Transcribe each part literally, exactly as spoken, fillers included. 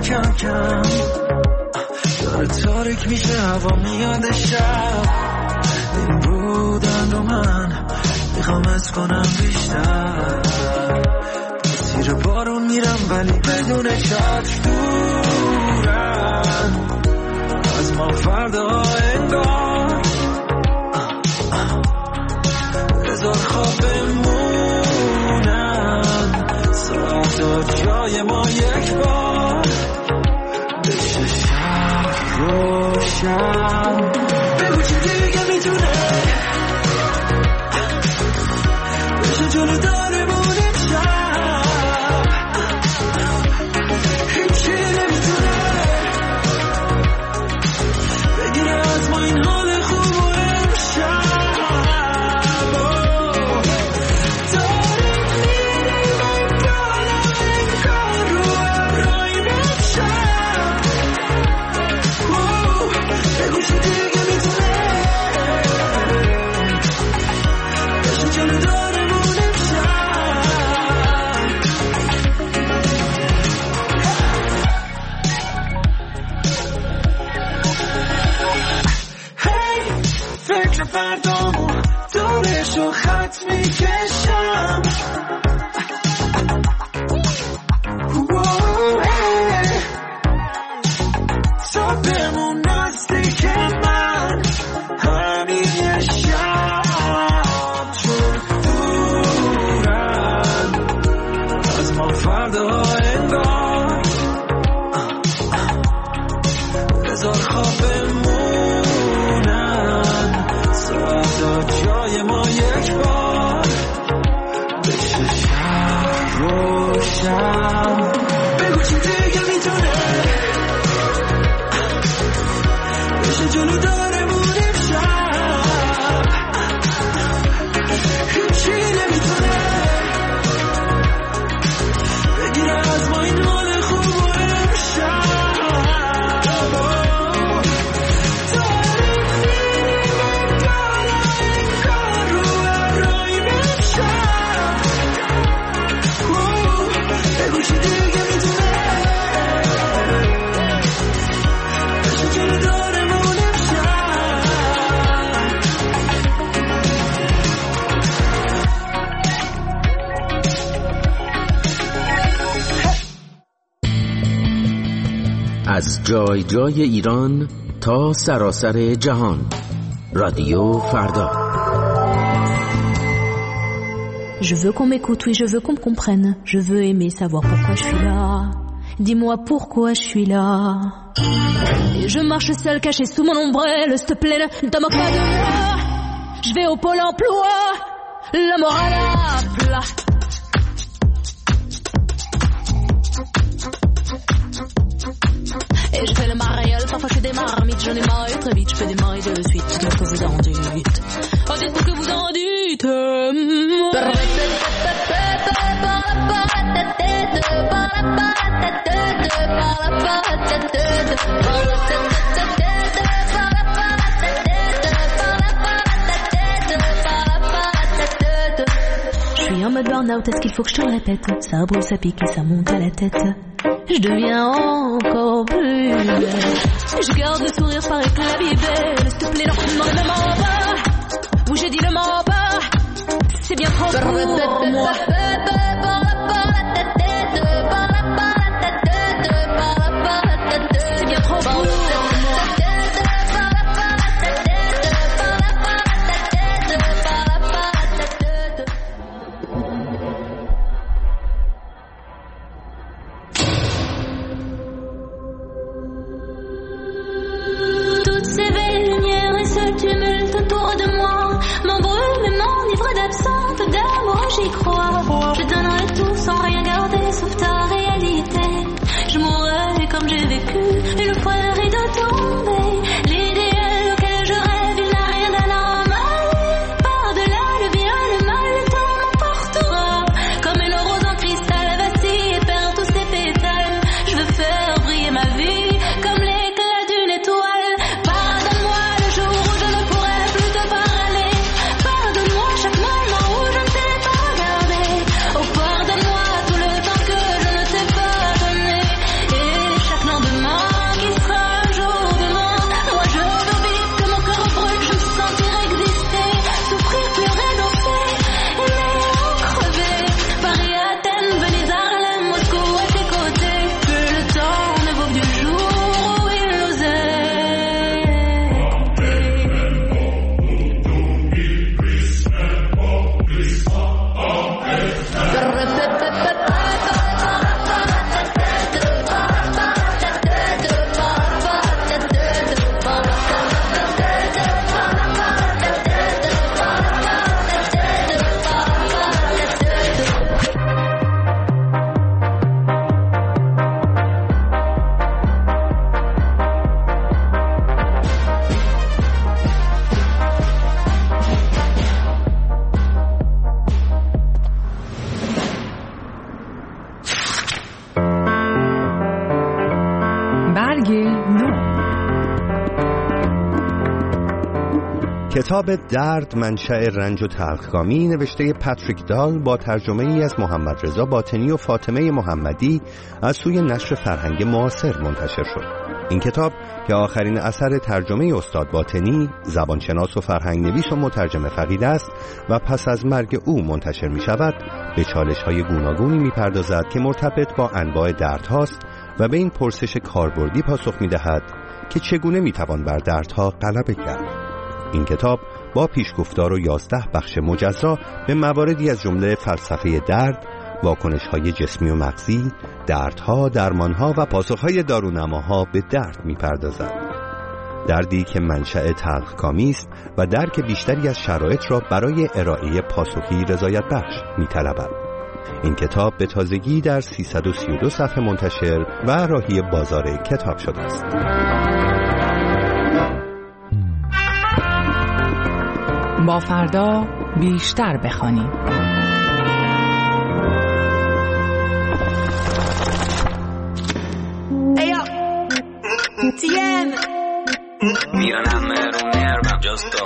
کم کم داره تاریک میشه، هوا میاد شب. این بودن رو من میخوام از کنم بیشتر. زیر بارون میرم ولی بدون چتر، دورن از ما فردا انگار. بذار خواب بمونن ساعتا جای ما یک بار. بشه شب روشن، بگو چی دیگه میتونه بشه جلو داره مونیم شب. هیچی نمیتونه بگیره از ما این حال خوب و امشب. فردامو دورشو خط میکشم. تا بمون نزدیک من همین یه شب، چون دورن از ما فردا انگار. بذار خواب بمونن ساعتا جای ما یک بار. بشه شب روشن، بگو چی دیگه میتونه بشه جلو داره مونیم شب. هیچی نمیتونه بگیره از ما این حال خوب و امشب. از جای جای ایران تا سراسر جهان، رادیو فردا. Je veux qu'on m'écoute, oui, je veux qu'on me comprenne. Je veux aimer, savoir pourquoi je suis là. Dis-moi pourquoi je suis là. Et je marche seule, cachée sous mon ombrelle. S'il te plaît, ne te moque pas de moi. Je vais au pôle emploi, la morale à plat. Et je fais le mariole, parfois je fais des marmites. J'en ai marre très vite, je fais des maris de suite. Dites-moi que vous en dites. Oh, dites-moi que vous en dites. Je suis en mode burn-out, est-ce qu'il faut que je te le répète? Ça brûle, ça pique et ça monte à la tête. Je deviens encore plus belle. Je garde le sourire, paraît que la vie est belle. S'il te plaît, non, non, ne mens pas. Oui, j'ai dit ne mens pas. C'est bien trop pour moi. C'est bien trop pour moi. Tumulte autour de moi m'embrûle, m'enivre d'absence d'amour, j'y crois. کتاب درد منشأ رنج و تلخکامی نوشته پاتریک دال با ترجمه ای از محمد رضا باطنی و فاطمه محمدی از سوی نشر فرهنگ معاصر منتشر شد. این کتاب که آخرین اثر ترجمه استاد باطنی، زبانشناس و فرهنگ نویس و مترجم فقید است و پس از مرگ او منتشر می شود، به چالش‌های گوناگونی می پردازد که مرتبط با انواع دردهاست و به این پرسش کاربردی پاسخ می دهد که چگونه می توان بر دردها غلبه کرد. این کتاب با پیشگفتار و یازده بخش مجزا به مواردی از جمله فلسفه درد، واکنش‌های جسمی و مغزی، دردها، درمانها و پاسخ‌های دارونماها به درد می‌پردازد. دردی که منشأ تلخکامی است و درک بیشتری از شرایط را برای ارائه پاسخی رضایت بخش می‌طلبد. این کتاب به تازگی در سیصد و سی و دو صفحه منتشر و راهی بازار کتاب شده است. با فردا بیشتر بخوانیم. Eyo, Tien. میرن همه رو نرمم جستو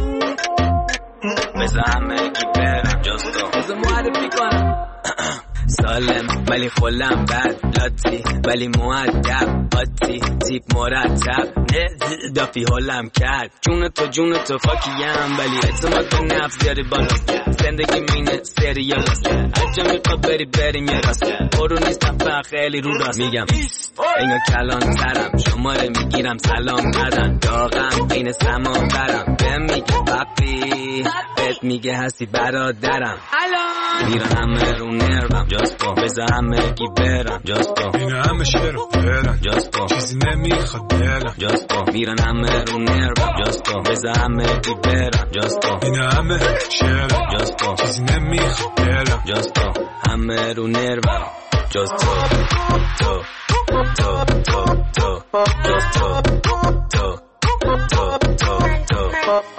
بزا همه کی برم جستو بزا معرفی کنم سالم ولی خلم بد لاتی ولی مؤدب قاطی تیپ مرتب نه دافی حالم کرد جون تو جون تو فاکیم ولی اعتماد به نفس داری بالا زندگی مینه سریال است هرچه میخواد بری بریم یه راست برو نیستم فقط خیلی رو راست میگم اینو کلان ترم شماره میگیرم سلام ندن داغم بین سما برم بهم میگه پاپی بهت میگه هستی برادرم میرن همه رو نرمم جاستو بزا همه کی برم جاستو این همه شعر و برم جاستو چیزی نمیخواد دلم جاستو میرن همه رو نرمم جاستو بزا همه کی برم جاستو این همه شعر جاستو چیزی نمیخواد دلم جاستو همه رو نرمم جاستو تو تو تو تو جاستو تو تو تو تو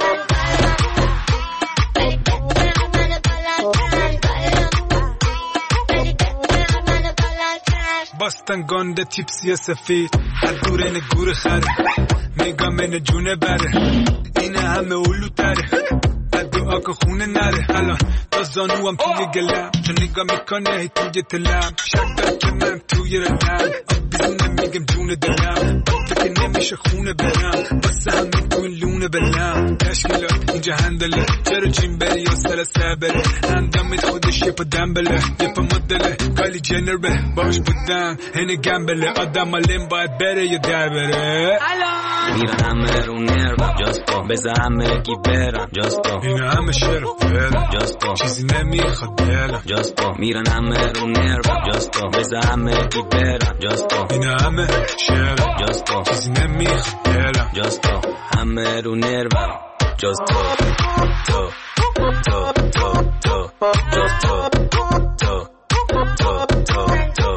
باستن گنده تیپسی سفید از دور این گور خره میگم این جونه بره این همه اولو تره بد دعا که خونه نره الان تا زانو هم توی گلم چون نگاه میکنه هی توی تلم شک دار که من توی رلم بیزونه میگم جونه دلم بد که نمیشه خونه برم باسه همین تو این لونه بلم تشکیلات اینجا هندله چرا جیم بری یا سر سبره اندامت خودش یه پا دنبله یه پا مدله کالی جنر به باش بودن هنه گمبله آدم علم باید بره یا در بره میرن همه رو نرمم جاستو بزا همه کی برم جاستو این همه شعر و برم جاستو چیزی نمیخواد دلم جاستو میرن همه رو نرمم جاستو بزا همه کی برم جاستو این همه شعر جاستو چیزی نمیخواد دلم جاستو همه رو نرمم جاستو تو تو تو تو جاستو تو تو تو تو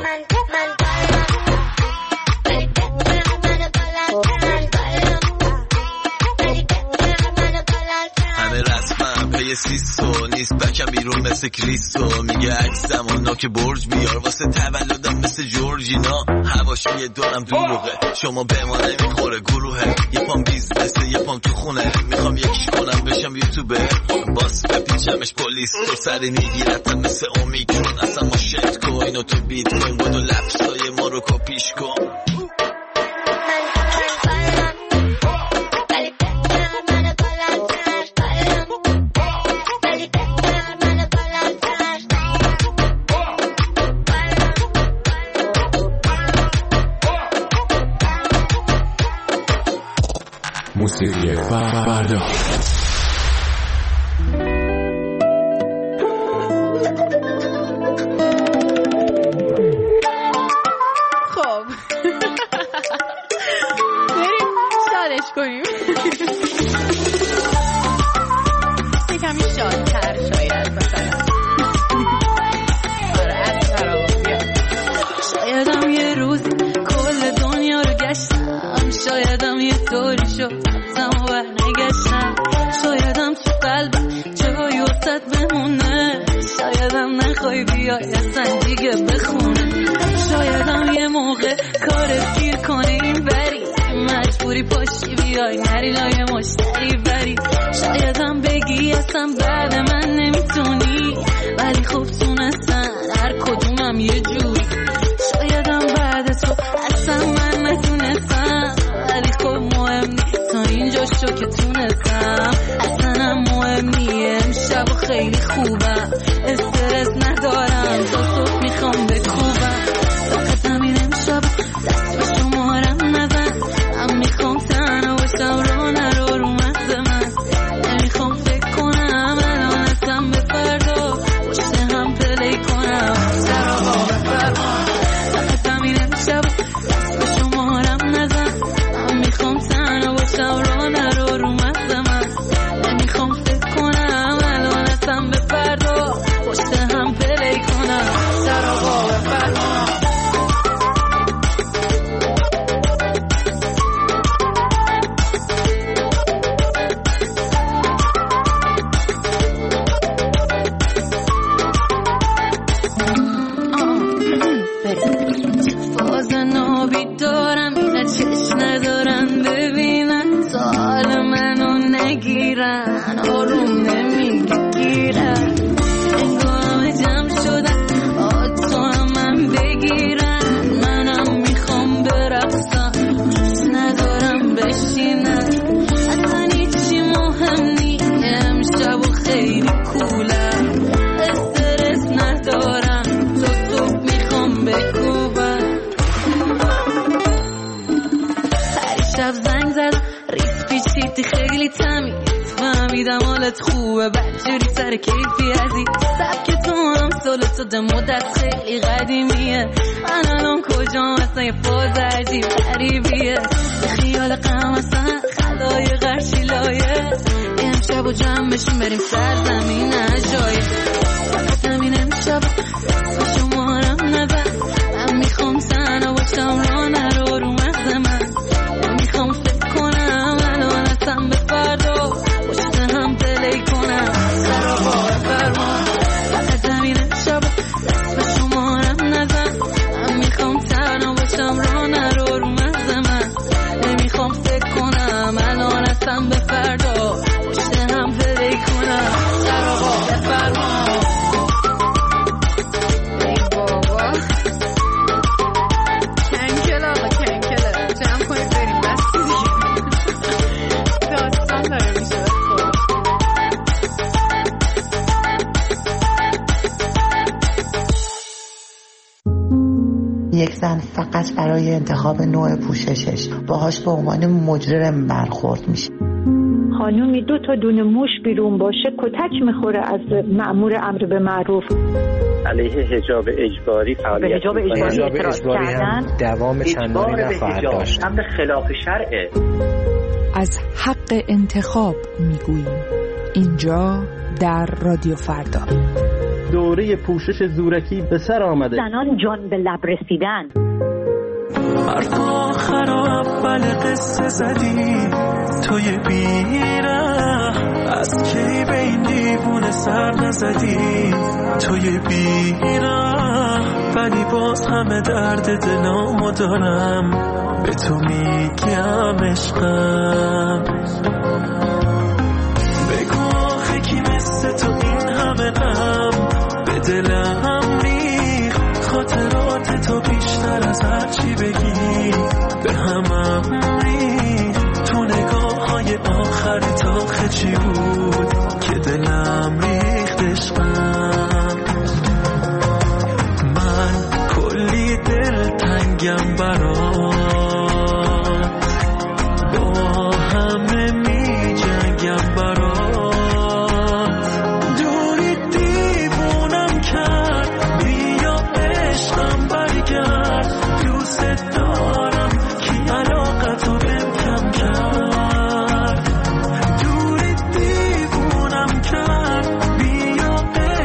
پی سیسو نیست بکم بیرون مثل کریستو میگه عکسم و نوک برج بیار واسه تولدم مثل جورجینا هواش یه دورم دروغه شما به ما نمیخوره گروهه یه پام بیزنسه یه پام تو خونه میخوام یکیش کنم بشم یوتیوبر باس بپیچمش پلیس تو سری میگیرتم مثل اومیکرون اصلا ما شت کوین و تو بیت کوین بودو لفظای ما رو کپیش کن موسیقی فردا. خب بریم شادش کنیم یه کمی شادتر شاید مثلا آره از فرابیا شایدم یه روز کل دنیا رو گشتم شایدم یه طوری شد و نگشتم شایدم تو قلبم جایی وسط بمونه شایدم نخوای بیای اصلا دیگه بخونه شایدم یه موقع کارت گیر کنه این بری مجبوری پاشی بیای نری لای مشتری بری اصلا بعد من نمیتونی، ولی خب تونستن هر کدومم یه جوری. شایدم بعد تو اصلا من نتونستم، ولی خب مهم نیست تا اینجا شو که تونستم. اصلا هم مهم نیه امشب و خیلی خوبم، استرس ندارم تا صبح میخوام بکوبم. فقط همین امشب دست به شمارم نزن، من میخوام تنها باشم رو نرو رو مغز من. نمیخوام فکر کنم الان اصلا به فردا پشت هم پلی کنم سراغا بفرما. فقط همین امشب دست به شمارم نزن، من میخوام تنها باشم رو نرو رو مغز من. نمیخوام فکر کنم الان اصلا به فردا پشت هم پلی کنم سراغا بفرما. آروم نمیگیرن انگام جمع شدن آتو هم من بگیرن. منم میخوام برقصم دوست ندارم بشینن. اصلا هیچی مهم نی امشب و خیلی کولم، استرس ندارم تا صبح میخوام بکوبم. پریشب زنگ زدم ریز پیچیدی خیلی تمیز، فهمیدم حالت خوبه بدجوری سر کیفی ازی. سبک تو هم سال تو ده مدت خیلی قدیمیه، من الان کجام اصلا یه فاز عجیب غریبیه. خیال غم اصلا خلای غرشی لایه، امشب و جمع بشیم بریم سرزمین عجایب. فقط همین امشب دست به شمارم نزن، من میخوام تنها باشم رو نرو رو مغز من. نمیخوام فکر کنم الان اصلا به فردا پشت هم پلی کنم سراغا بفرما. فقط همین امشب دست به شمارم نزن، من میخوام تنها باشم رو نرو رو مغز من. نمیخوام فکر کنم الان اصلا به فردا پشت هم پلی کنم سراغا بفرما. ای بابا کنکل آقا کنکله، جمع کنید بریم بستی دیگه، داستان داره میشه. یک زن فقط برای انتخاب نوع پوششش باهاش به عنوان مجرم برخورد میشه. خانومی دو تا دونه موش بیرون باشه کتک میخوره از مأمور امر به معروف. علیه حجاب اجباری فعالیت حجاب اجباری اعتراض کردن، دوام چندانی نخواهد داشت. امر خلاف شرعه. از حق انتخاب میگوییم اینجا در رادیو فردا. دوره پوشش زورکی به سر آمده. زنان جان به لب رسیدن. حرف آخر و اول قصه زدی توی بیره، از کی به این دیوونه سر نزدی توی بیره. ولی باز همه درد دلامو دارم به تو میگم عشقم. بگو آخه کی مثل تو این همه غم به دلم ریخ. خاطرات تو بیشتر از هر چی بگی به همم ریخ. تو نگاه های آخر تا چی بود که دلم ریخت عشقم. من کلی دل تنگم برات، با همه می جنگم برات. دوری دیوونم کرد بیا عشقم برگرد. دوست دارم کی علاقتو بهم کم کرد. دوری دیوونم کرد بیا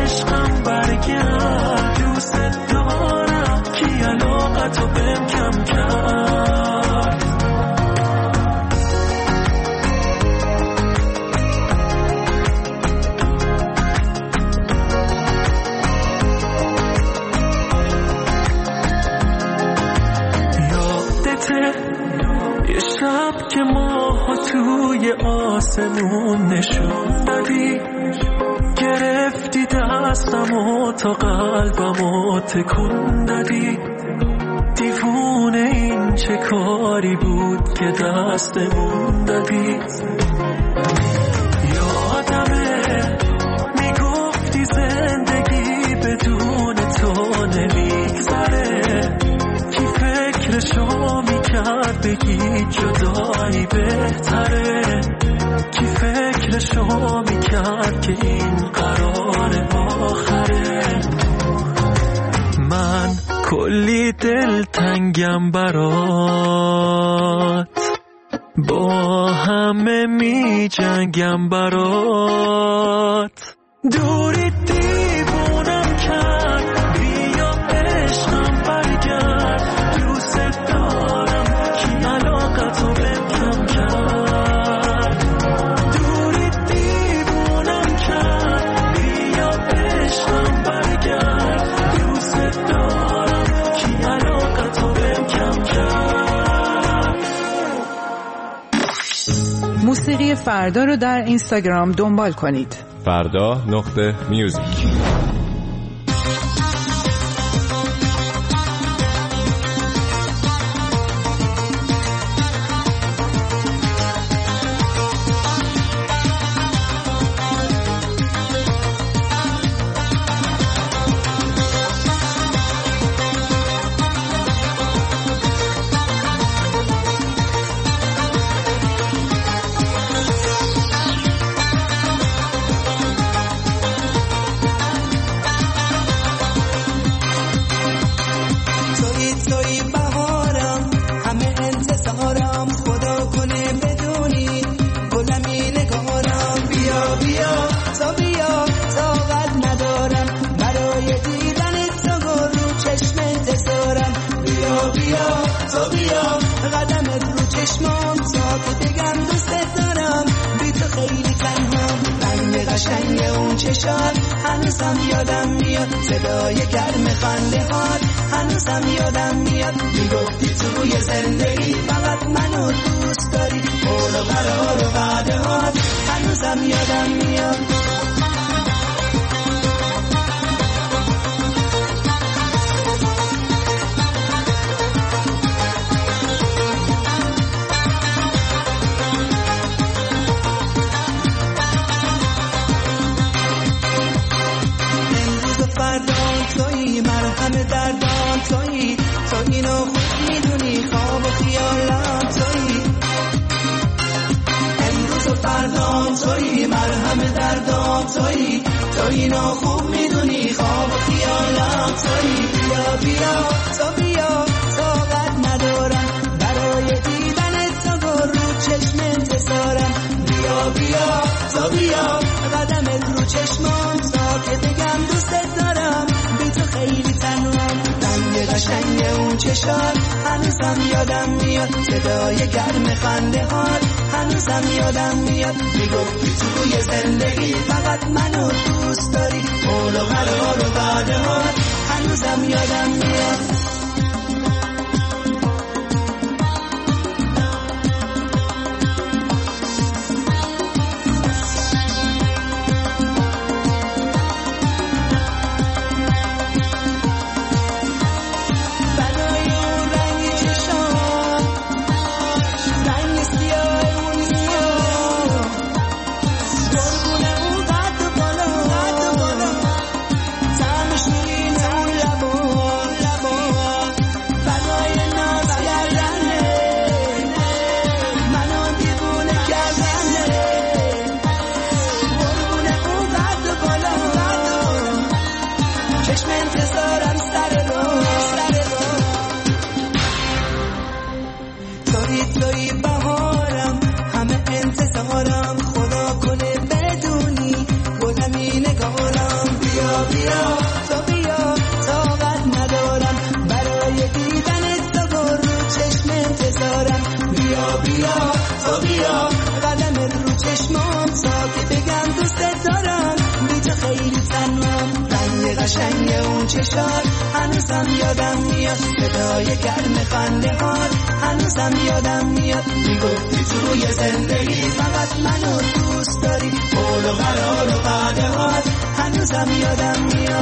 آسمون نشون دادی، گرفتی دستمو تا قلبمو تکون دادی. دیوونه این چه کاری بود که دستمون دادی. یادمه میگفتی زندگی بدون تو نمیگذره، کی فکرشو میکرد بگی جدایی بهتره، کی فکرشو میکرد که این قرار آخره. من کلی دل تنگم برات، با همه می جنگم برات. دوری دیوونم کرد، بیا عشقم برگرد. دوست دارم کی علاقتو بهم کم کرد. دوری دیوونم کرد، بیا عشقم برگرد. دوست دارم کی علاقتو بهم کم کرد. موسیقی فردا رو در اینستاگرام دنبال کنید. فردا نقطه میوزیک. هنوزم یادم میاد صدای گرم خنده هات، هنوزم یادم میاد میگفتی توی زندگی فقط منو دوست داری، قول و قرار و وعده هات هنوزم یادم میاد. تویی مرهم دردان، تویی تو اینو خوب میدونی، خواب و خیالم تویی. امروز و فردام تویی مرهم دردان، تویی تو اینو خوب میدونی، خواب و خیالم تویی. بیا بیا تو بیا، طاقت ندارم برای دیدن تو رو چشم انتظارم. بیا بیا تو بیا، قدمت رو چشمام تا که بگم دوست دارم. تو خیلی تنوام، رنگ قشنگ اون چشات هنوزم یادم میاد، صدای گرم خنده هات هنوزم یادم میاد میگفتی توی زندگی فقط منو دوست داری، قول و قرار و وعده هات هنوزم یادم میاد. قشنگ اون چشات هنوزم یادم میاد، صدای گرم خنده هات هنوزم یادم میاد. میگفتی توی زندگی فقط منو دوست داری، قول و قرار و وعده هات هنوزم یادم میاد.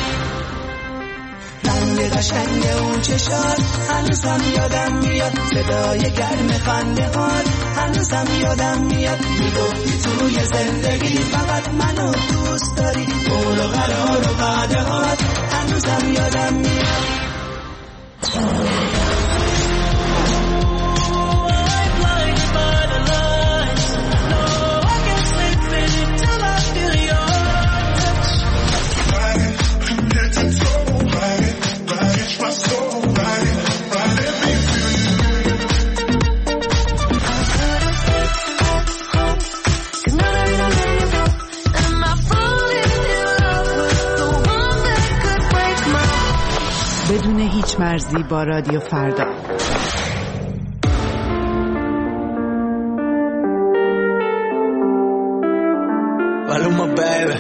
رنگ قشنگ اون چشات هنوزم یادم میاد، صدای گرم خنده هات هنوزم یادم میاد. میگفتی توی زندگی فقط منو دوست داری، قول و قرار و وعده هات هنوزم یادم میاد. بدون هیچ مرزی با رادیو فردا. Maluma, baby.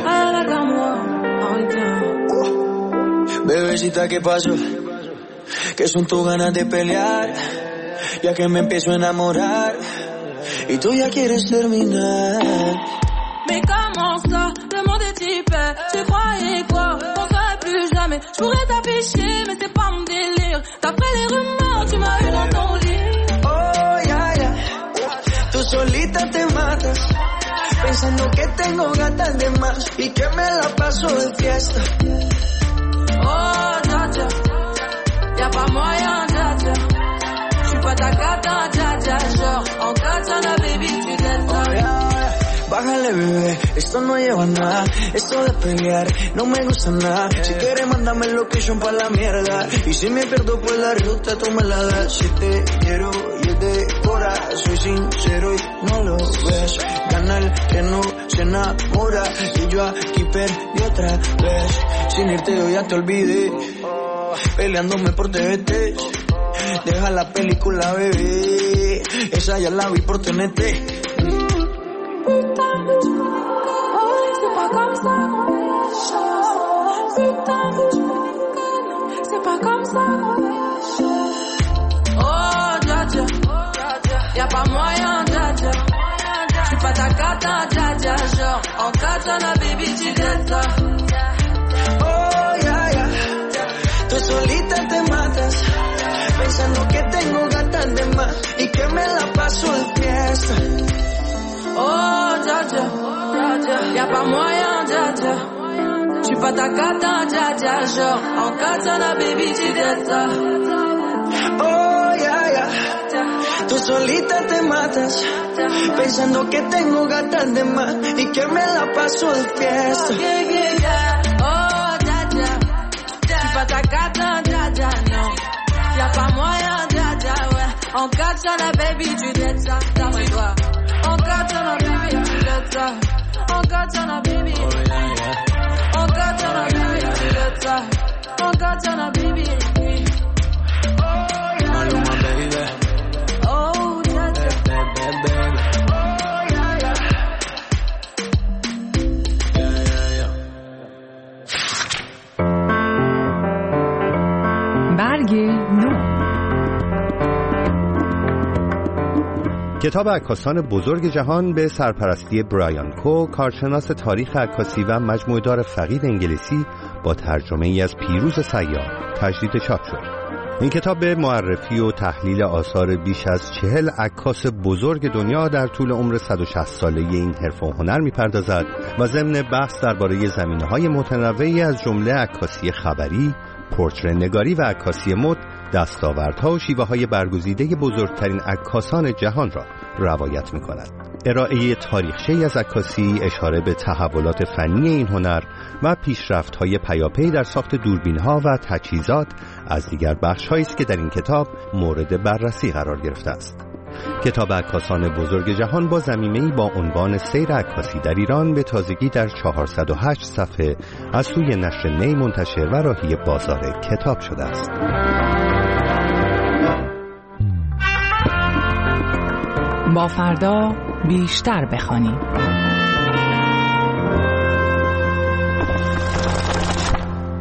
Bebecita, ¿qué pasó? Que son tus ganas de pelear, ya que me empiezo a enamorar y tú ya quieres terminar. Mais comment ça, le monde est hyper. Tu croyais quoi, on serait plus jamais. Je pourrais t'afficher, mais c'est pas mon délire. D'après les rumeurs, tu m'as eu dans ton lit. Oh, ya, ya. Tú solita te matas, pensando que tengo gatas de más y que me la paso de fiesta. Oh, dja dja, y'a pas moyen, dja dja. J'suis pas ta cata, dja dja. Genre, en katana, baby, tu t'aimes pas. Oh, ya, ya. Bájale, bebé, esto no lleva nada. Esto de pelear no me gusta nada. Si quieres, mándame el location pa' la mierda. Y si me pierdo por la ruta, tú me la das. Si te quiero y es de cora, soy sincero y no lo ves. Gana el que no se enamora. Y yo aquí perdí otra vez. Sin irte yo ya te olvidé, peleándome por T V T. Deja la película, bebé, esa ya la vi por T N T. Putain, c'est pas comme ça qu'on fait les choses. Putain, c'est pas comme ça qu'on fait les choses. Oh, dja dja, y'a pas moyen, dja dja. J'suis pas ta cata, dja dja. Genre, en katana, baby, tu t'aimes ça. Oh, ya, ya. Tú solita te matas, pensando que tengo gatas de más y que me la paso de fiesta. Oh, dja dja, y'a pas moyen, dja dja. J'suis pas ta cata, dja dja. Genre, en katana, baby, tu t'aimes ça. Oh, ya, ya. Tú solita te matas, pensando que tengo gatas de más y que me la paso de fiesta. Yeah, yeah, yeah. Oh, dja dja, j'suis pas ta cata, dja dja, non. Y'a pas moyen, dja dja, ouais. En katana, baby, tu t'aimes ça. D'après toi. En katana, baby, tu t'aimes ça. En katana, baby. En katana, baby, tu t'aimes ça. En katana, baby. Maluma, baby. Oh, dja dja. برگ نو. کتاب عکاسان بزرگ جهان به سرپرستی برایان کو، کارشناس تاریخ عکاسی و مجموعه‌دار فقید انگلیسی، با ترجمه ای از پیروز سیار تجدید چاپ شد. این کتاب به معرفی و تحلیل آثار بیش از چهل عکاس بزرگ دنیا در طول عمر صد و شصت ساله این حرفه و هنر می‌پردازد و ضمن بحث درباره زمینه‌های متنوعی از جمله عکاسی خبری، پورتره نگاری و عکاسی مد، دستاوردها و شیوه‌های برگزیده بزرگترین عکاسان جهان را روایت می‌کند. ارائه تاریخچه‌ای از عکاسی، اشاره به تحولات فنی این هنر و پیشرفت‌های پیاپی در ساخت دوربین‌ها و تجهیزات از دیگر بخش‌هایی است که در این کتاب مورد بررسی قرار گرفته است. کتاب عکاسان بزرگ جهان با ضمیمه‌ای با عنوان سیر عکاسی در ایران به تازگی در چهارصد و هشت صفحه از سوی نشر نی منتشر و راهی بازار کتاب شده است. با فردا بیشتر بخوانیم.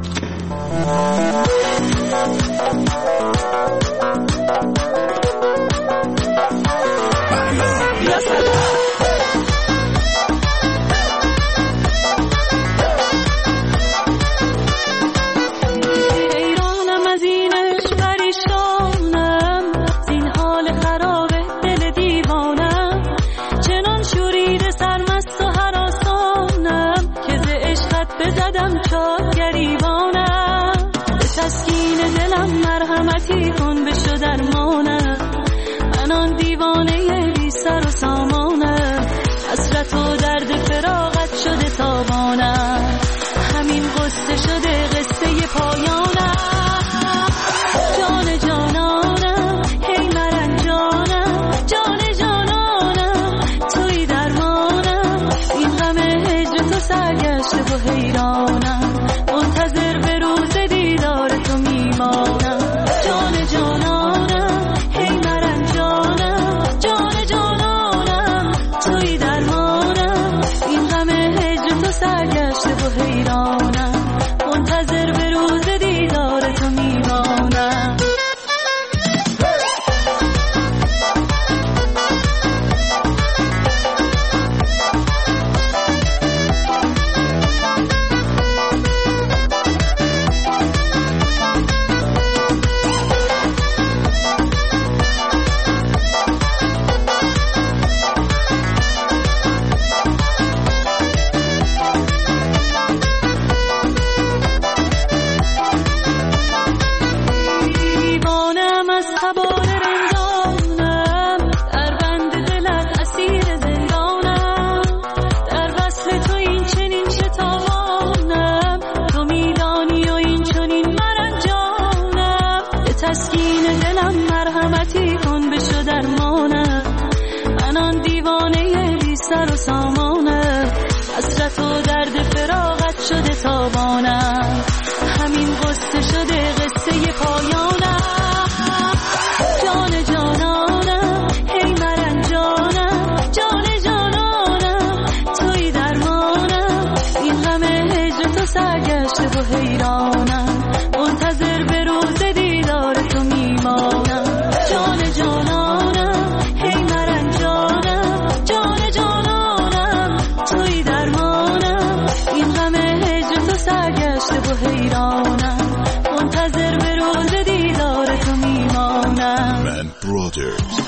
شایدم چاک گریبانم، به تسکین دلم مرحمتی کن بشو درمانم. من آن دیوانه بی سر و سامانم، حسرت و درد فراقت شده تابانم، همین قصه شده قصه پایانم. جان جانانم هی مرنجانم، جان جانانم توی درمانم، این غم هجر تو سرگشته و حیرانم، منتظر به روز دیدار تو میمانم. جان جانانم هی مرنجانم، جان جانانم توی درمانم، این غم هجر تو سرگشته و حیرانم، منتظر به روز دیدار تو میمانم. شده تابانم، همین قصه شده قصه پایانم. جان جانانم هی مرنجانم، جان جانانم توی درمانم، این غم هجر تو سرگشته و حیرانم، منتظر به روز دیدار تو میمانم. جان جانانم هی مرنجانم، جان جانانم توی درمانم، این غم سرگشته و حیرانم، منتظر به روز دیدار تو میمانم. من برادرز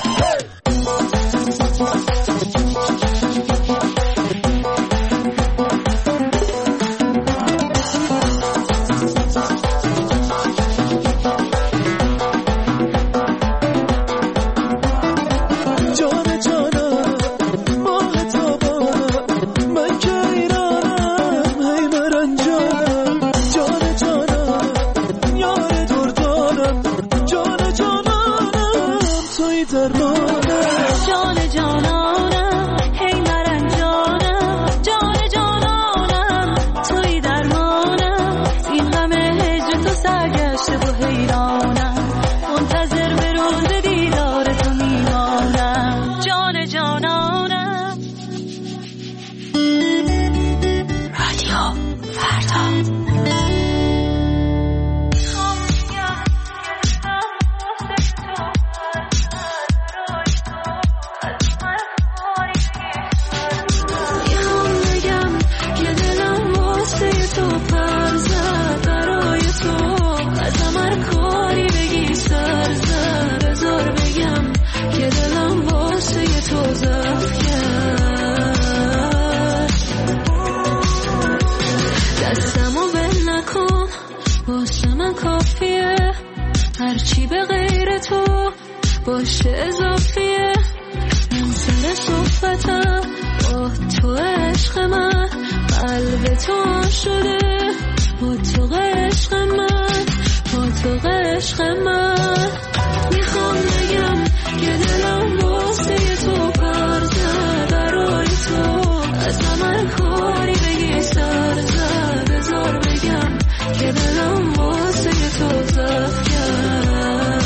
هرچی به غیر تو باشه اضافیه، من سر صحبتم با تو عشق من، قلب تو شده با تو عشق من، با تو عشق من. میخوام بگم که دلم واسه تو کار زد، برای تو از من کاری بگی سر زد، بذار بگم که دلم واسه تو زد کرد.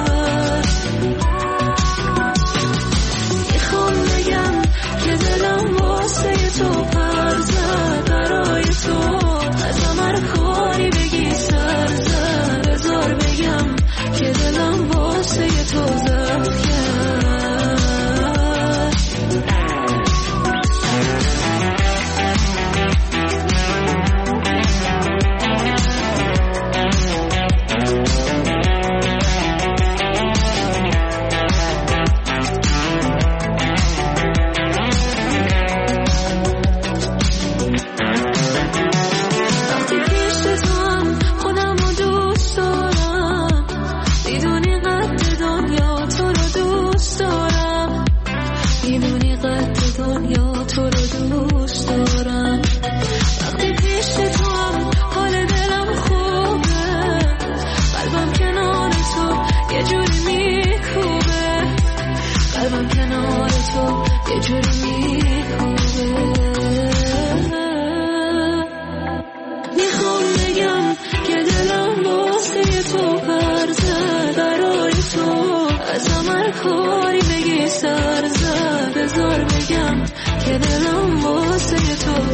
میخوام بگم که دلم واسه تو پر زد، برای تو از من کاری بگی سر زد، بذار بگم که دلم واسه تو زد کرد.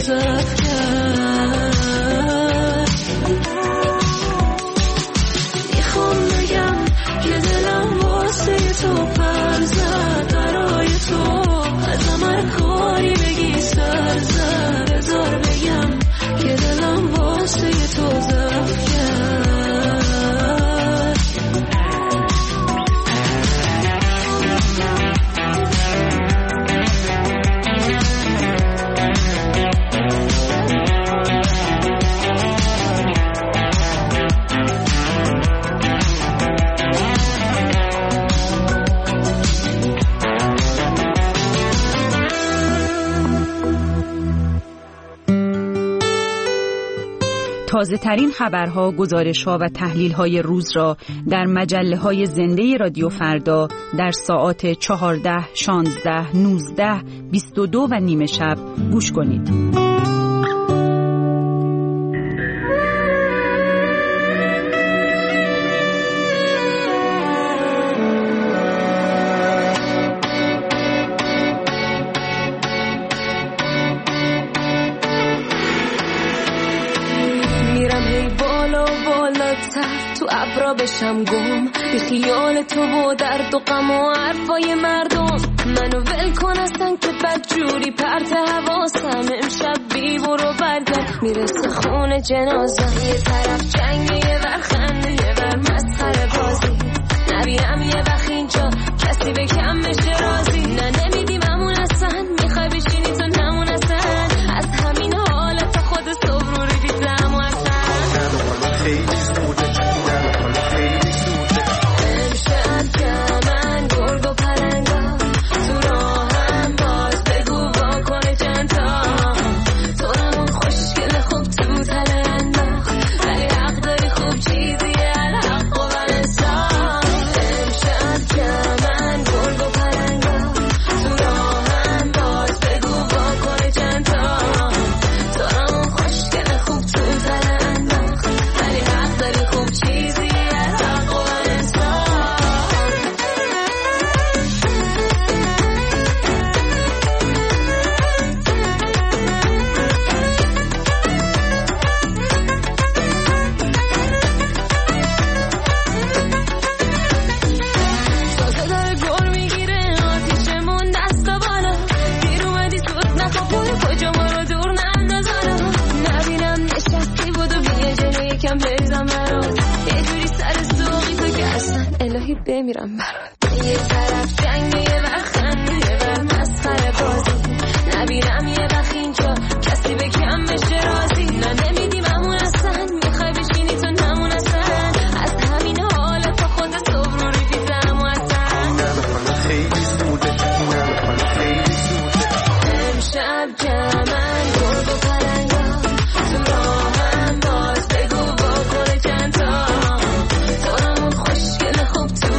صرف کرد. میخوام بگم که دلم واسه تو پر زد، برای تو ازم هر کاری بگی سر زد. بذار بگم که دلم واسه تو ضعف کرد. تازه ترین خبرها، گزارش‌ها و تحلیل‌های روز را در مجله‌های زنده رادیو فردا در ساعات چهارده، شانزده، نوزده، بیست و دو و نیمه شب گوش کنید. تو ابرا بشم گم بی خیال تو و درد و غم و حرفای مردم. منو ول کن اصلا که بدجوری پرت حواسم. امشب بی برو برگرد میرسه خونه جنازه. یه طرف جنگ یه ور خنده یه ور مسخره بازی. نبینم یه وقت اینجا کسی به کم بشه رازی. نه نمیدیممون اصلا میخوای بشینی تو نمون اصلا. از همین حالت خود صبر رو دیدم و اصلا بمیرم برات. یه طرف جنگ یه ور خنده یه ور مسخره بازی. نبینم یه وقت اینجا کسی به کم بشه رازی. نه نمیدیم همون اصلا میخوای بشینی تو نمون اصلا. از همین حالت تا خود صبر رو ریدیدم و اصلا نمیخوام خیلی سوده نمیخوام خیلی سوده. امشب جمعن گرگ و پرنگا تو راهم باز بگو با چند تا. دارمون خوشگل خوب تو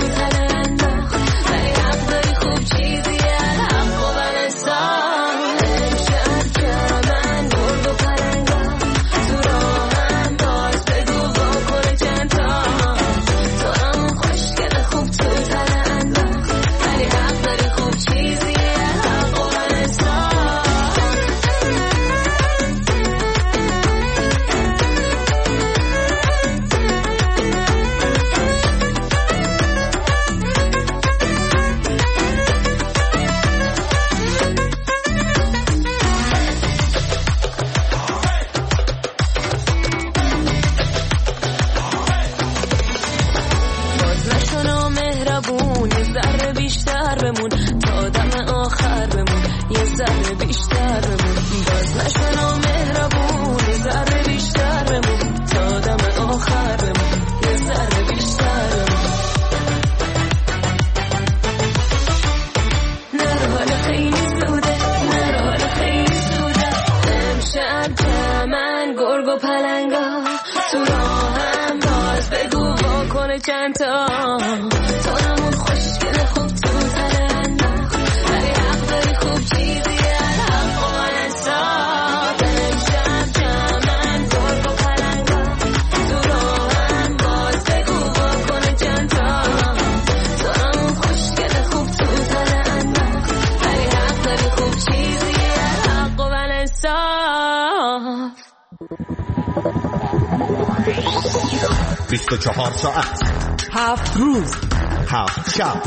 چند تا. تو همون خوشگل خوب تو ترنداخت ولی حق داری خوب چیزی الحق و من انصاف. امشب جمعن گرگ و پرنگا تو راهم باز بگو بکنه چند تا. تو همون خوشگل خوب تو ترنداخت ولی حق داری خوب چیزی الحق و من انصاف. بیست و چهار ساعت، هفت روز، هفت شب،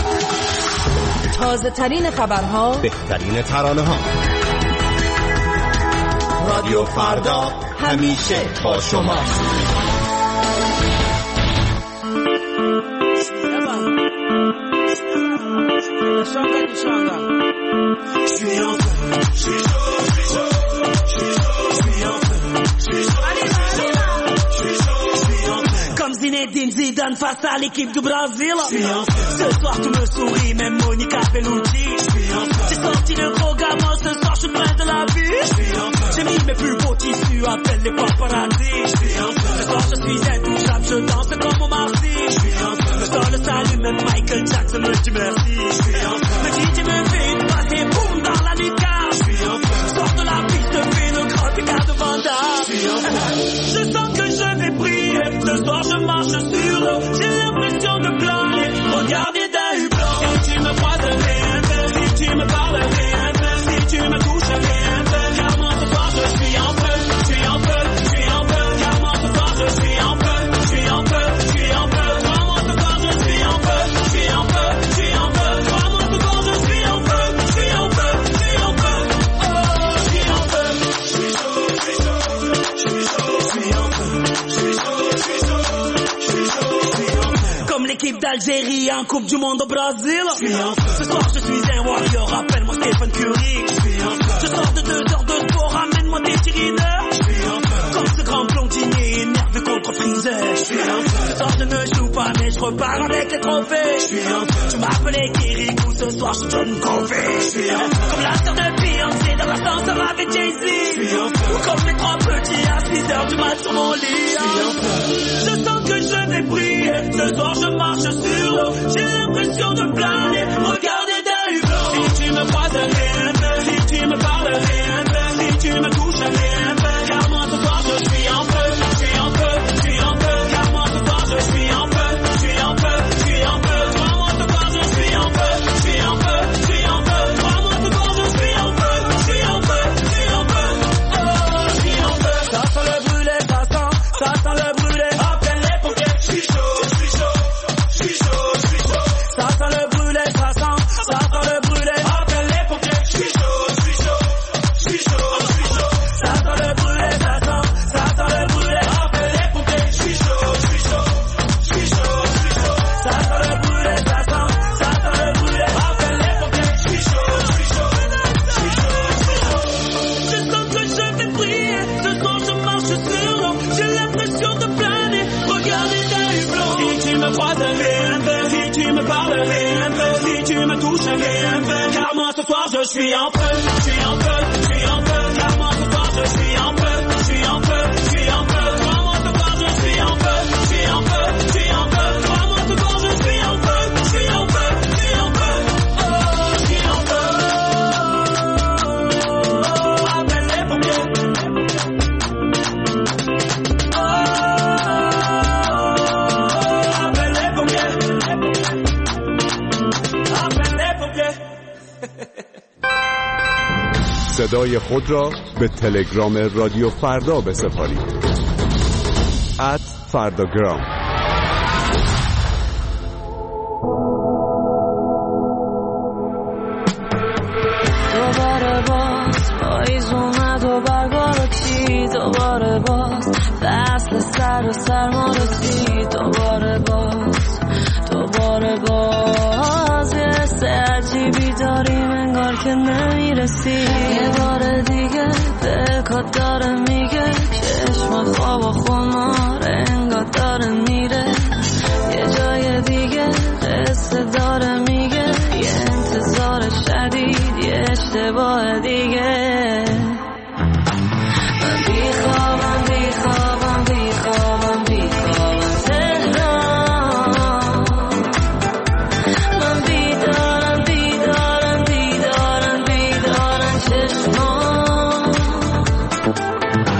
تازه ترین خبرها، بهترین ترانه ها. رادیو فردا همیشه با شماست. Comme Zinedine Zidane face à l'équipe du Brésil. Ce soir tu me souris, même Monica Bellucci. J'ai sorti le gros gamin, ce soir je suis près de la vie. J'ai mis mes plus beaux tissus, appelle les paparazzi. Ce soir je suis intouchable, je danse comme Omar Sy. Le sol s'allume, même Michael Jackson me dit merci. Le D J me fait une passe et boum dans la nuca. Sors de la piste, fais le grand écart de Vanda. Je sens que je vais briller. Ce soir je marche sur l'eau, j'ai l'impression de planer. Regardez d'un hublot. Si tu me croises rien, si tu me parles rien, si tu me touches rien, car moi ce soir je suis en feu, je suis en feu, je suis en feu, car moi ce soir je suis en feu, je suis en feu, je suis en feu, car moi ce soir je suis en feu, je suis en feu, je suis en feu, car moi ce soir je suis en feu, je suis en feu, je suis en feu, oh je suis en feu, je suis chaud, je suis chaud, je suis chaud, je suis en feu, je suis chaud, je suis chaud. Comme l'équipe d'Algérie en Coupe du Monde au Brésil. Ce soir je suis un warrior, appelle-moi Stephen Curry. Je sors de deux heures de sport, ramène-moi des tirineurs. Comme ce grand blondinier énervé contre Freezer. Ce soir je ne joue pas mais je repars avec les trophées. Tu m'appelais Kirikou, ce soir je donne Covey. Comme la sœur de Beyoncé dans l'ascenseur avec Jay-Z. Ou comme mes trois petits à six heures du mat sur mon lit. Je sens que je vais briller. Ce soir je marche sur l'eau, j'ai l'impression de planer. Regardez d'un hublot. Si tu me croises rien, si tu me parles rien, si tu me touches rien, car moi ce soir je suis en feu, je suis en feu, je suis en feu, car moi ce soir je suis en feu, je suis en feu, je suis en feu, car moi ce soir je suis en feu, je suis en feu, je suis en feu, car moi ce soir je suis en feu, je suis en feu, je suis en feu, oh je suis en feu. Ça sent le brûlé, ça sent, ça sent le brûlé. Appelle les pompiers, je suis chaud, je suis chaud, je suis chaud, je suis chaud. Ça sent le brûlé, ça sent, ça sent le brûlé. Appelle les pompiers, je suis chaud, je suis chaud, je suis chaud, je suis chaud. Ça sent le brûlé, ça sent, ça sent le brûlé. Appelle les pompiers, je suis chaud, je suis chaud, je suis chaud, je suis chaud. Ça sent le brûlé, ça sent, ça sent le brûlé. Appelle les pompiers, je suis chaud, je suis chaud, je suis chaud, je suis chaud. Je sens que je vais briller. Ce soir je marche sur l'eau, j'ai l'impression de planer. Regardez d'un hublot. Si tu me croises rien, si tu me parles rien, si tu me touches rien, car moi ce soir je suis en feu, je suis en feu, je suis en feu, car moi ce soir je suis en feu, je suis en feu, je suis en feu, car moi ce soir je suis en feu, je suis en feu, je suis en feu, car moi ce soir je suis en feu, je suis en feu, je suis en feu, oh je suis en feu. Appelle les pompiers. صدای خود را به تلگرام رادیو فردا بسپارید. ات فرداگرام. دوباره باز پاییز اومد و برگا رو چید. دوباره باز فصل سر و سرما رسید. دوباره باز دوباره باز یه حس عجیبی داریم انگار که نمیرسی. یه بار دیگه دلکات داره میگه چشم خواب و خمار انگار داره میره. یه جای دیگه قصه داره میگه یه انتظار شدید یه اشتباه دیگه. من بیخوابم بیخوابم بیخوابم بیخوابم تهران. من بیدارم بیدارم بیدارم بیدارم چشمان.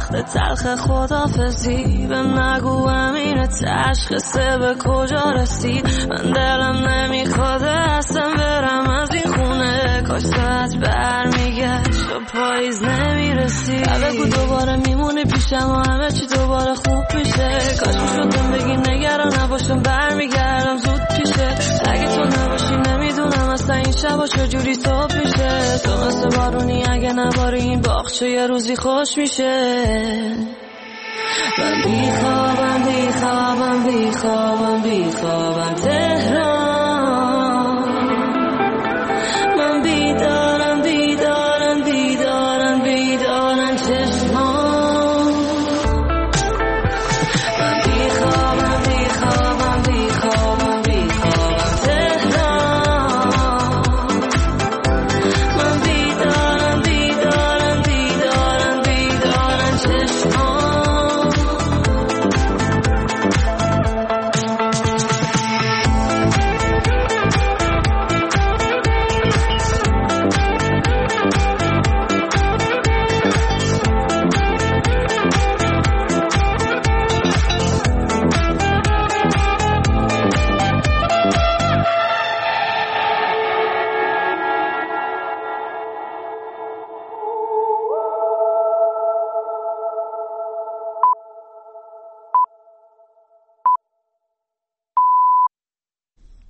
وقت تلخ خدافزی به نگو امین تشخصه به کجا رسید من دلم نمیخواد اصلا برم از این خونه کاش ساعت برمیگشت و پاییز نمیرسید بگو دوباره میمونه پیشم و همه چی دوباره خوب میشه کاش میشدم بگی نگران نباشم برمیگردم زود پیشه اگه تو نباشی نمیدونم اصلا این شبا چجوری صبح میشه تو مثل بارونی اگه نباری این باغچه یه روزی خوش میشه من بیخوابم بیخوابم بیخوابم بیخوابم ته